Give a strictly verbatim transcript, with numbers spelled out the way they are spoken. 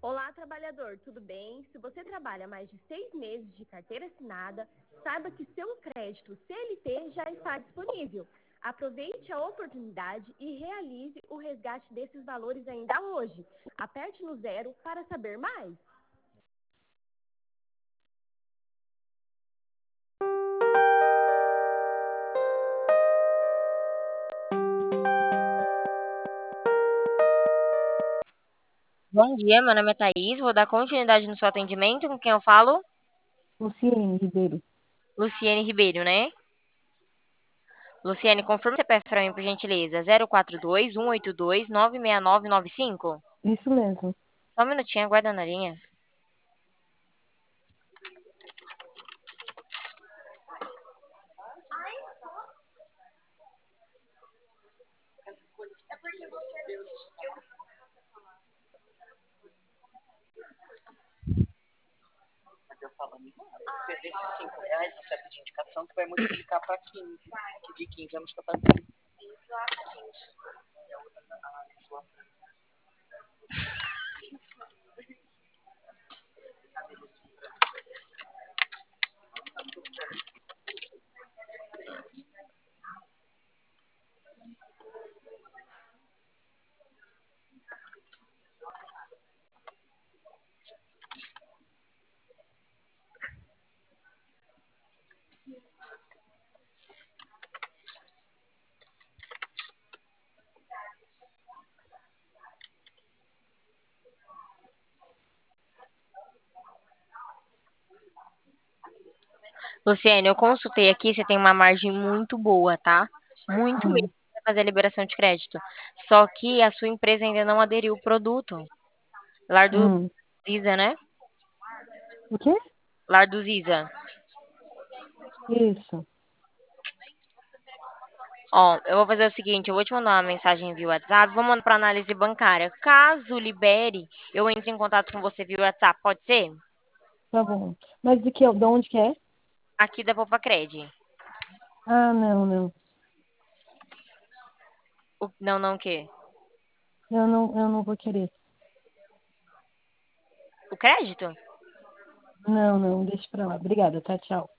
Olá, trabalhador, tudo bem? Se você trabalha mais de seis meses de carteira assinada, saiba que seu crédito C L T já está disponível. Aproveite a oportunidade e realize o resgate desses valores ainda hoje. Aperte no zero para saber mais. Bom dia, meu nome é Thaís, vou dar continuidade no seu atendimento. Com quem eu falo? Luciene Ribeiro. Luciene Ribeiro, né? Luciene, confirma você peça para mim, por gentileza. zero quatro dois, um oito dois, nove seis nove nove cinco. Isso mesmo. Só um minutinho, aguarda na linha. Mas eu falando, você desses cinco reais você pedir indicação, você vai multiplicar para quinze. Que de quinze vamos para vinte. Luciene, eu consultei aqui, você tem uma margem muito boa, tá? Muito Hum. mesmo para fazer a liberação de crédito. Só que a sua empresa ainda não aderiu o produto. Lar do Hum. Ziza, né? O quê? Lar do Ziza. Isso. Ó, eu vou fazer o seguinte, eu vou te mandar uma mensagem via WhatsApp, vou mandar para análise bancária. Caso libere, eu entre em contato com você via WhatsApp, pode ser? Tá bom. Mas de que, de onde que é? Aqui da Popacred. Ah, não, não. O- Não, não o quê? Eu não, eu não vou querer. O crédito? Não, não, deixa pra lá. Obrigada, tá? Tchau.